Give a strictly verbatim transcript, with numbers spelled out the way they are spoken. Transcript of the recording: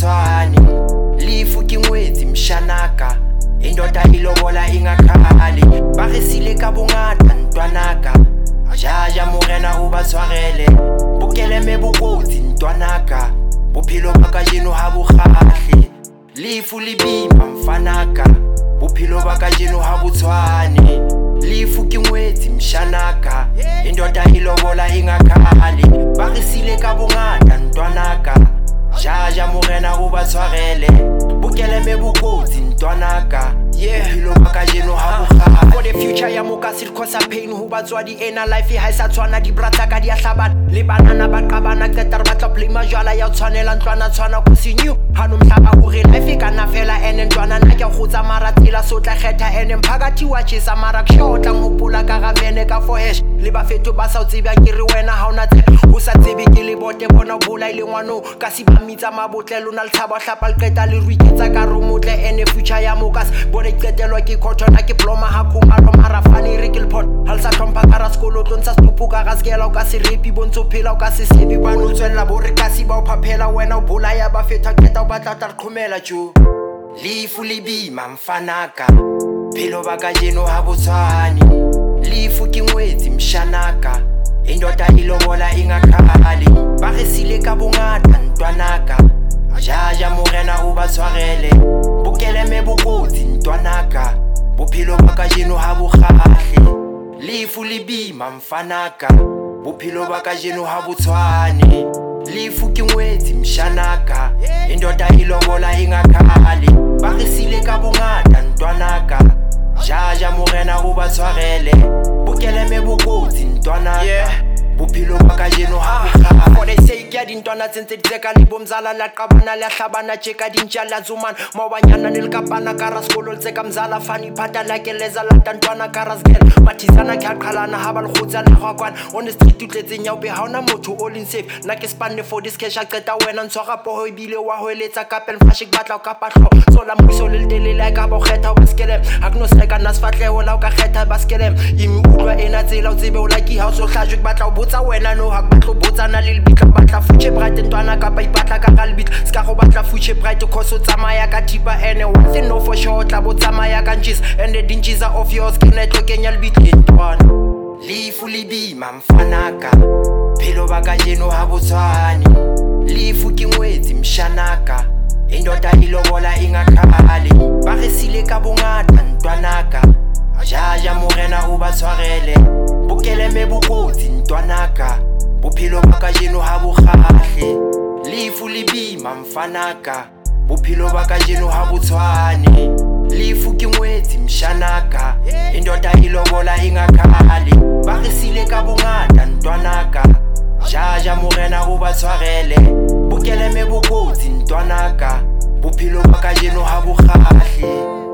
botshwane lefu ke ngwetsi mshanaka indoda ilobola ingakhali ba re sile ka bongata ntwanaka jaja morena o ba tshwarele bokeleme bokotsi ntwanaka bophelo ba kajeno ha bo kgahle lefu le bima mfanaka bophelo ba kajeno ha botshwane lefu ke ngwetsi mshanaka indoda ilobola ingakhali ba re sile ka bongata ntwanaka jaja morena o ba tshwarele bokeleme bokotsi ntwanaka bophelo ba kajeno ha bo kgahle for the future ya moka se cause pain ho batswadi ena life ha isa tshwana di brata ka di a hlabana le banana ba qabana qetara ba tla play majala ya tshwanela ntwana tshwana ko sinyu hano mhlaba hore life kana fela ene ntwana na ke khotsa mara tsela so tla kgetha ene mphakathi wa tshisa mara kshotla ngopula ka ravene ka for hash le ba feto ba sa tsebya ke re wena ha ona tse ho sa tsebe ke le bote bona bula ile ngwano ka si ba mitsa mabotlelo na le tshaba hlapa le qeta le ruiketsa ka romotle ene future ya moka bone qetelwa ke khotona ke ploma ha khumalo mara fani re ke pot halsa trompa ka ra skolo tlontsha stupuka ga skela o ka se repi bontso phela o ka se sebi ba no tswella bo re ka si ba o phaphela wena o bula ya ba feta qeta o batla tla qhomela jo lefu le bima mfanaka phelo ba kajeno ha botshwane lefu ke ngwetsi mshanaka indoda ilobola ingakhali ba re sile ka bongata ntwanaka jaja morena o ba tshwarele bokeleme bokotsi ntwanaka bophelo ba kajeno ha bo kgahle lefu le bima mfanaka bophelo ba kajeno ha botshwane lefu ke ngwetsi mshanaka indoda ilobola ingakhali ba re sile ka bongata ntwanaka jaja morena o ba tshwarele bokeleme bokotsi ntwanaka bophelo ba kajeno ha bo kgahle for the sake ya dintwana tsentse ditseka le bomzala la qabana le hlabana tjeka dintja la zuman mawanyana ne le kapana ka ra skolo le tseka mzala fani phata la ke leza la tantwana ka ra skel mathizana ke aqhalana ha ba le khotsa la gakwana on the street utletse nya o be ha ona motho all in safe na ke spanne for this cash a qeta wena ntshwara po ho ibile wa ho eletsa kapel fashik batla o ka pahlo so la mbuso le le le ka bo kgetha ba skelem ha kno seka na sfatleho la o ka kgetha ba skelem imi utlwa ena tsela o tsebe o like house o hlajwe batla o botsa wena no ha batlo botsana le lebitla batla fuche bright ntwana ka ba ipatla ka galbit ska go batla fuche bright cause o tsamaya ka tipa ene one thing no for sure tla bo tsamaya ka ntshis and the dinches are of yours ke netlo kenya lebitla ntwana lefu le bima mfanaka phelo ba kajeno ha botshwane lefu ke ngwetsi mshanaka indoda ilobola ingakhali ba re sile ka bongata ntwanaka jaja morena o ba tshwarele bokeleme bokotsi ntwanaka bophelo ba kajeno ha bo kgahle lefu le bima mfanaka bophelo ba kajeno ha botshwane lefu ke ngwetsi mshanaka indoda ilobola ingakhali ba re sile ka bongata ntwanaka jaja morena o ba tshwarele bokeleme bokotsi ntwanaka bophelo ba kajeno ha bo kgahle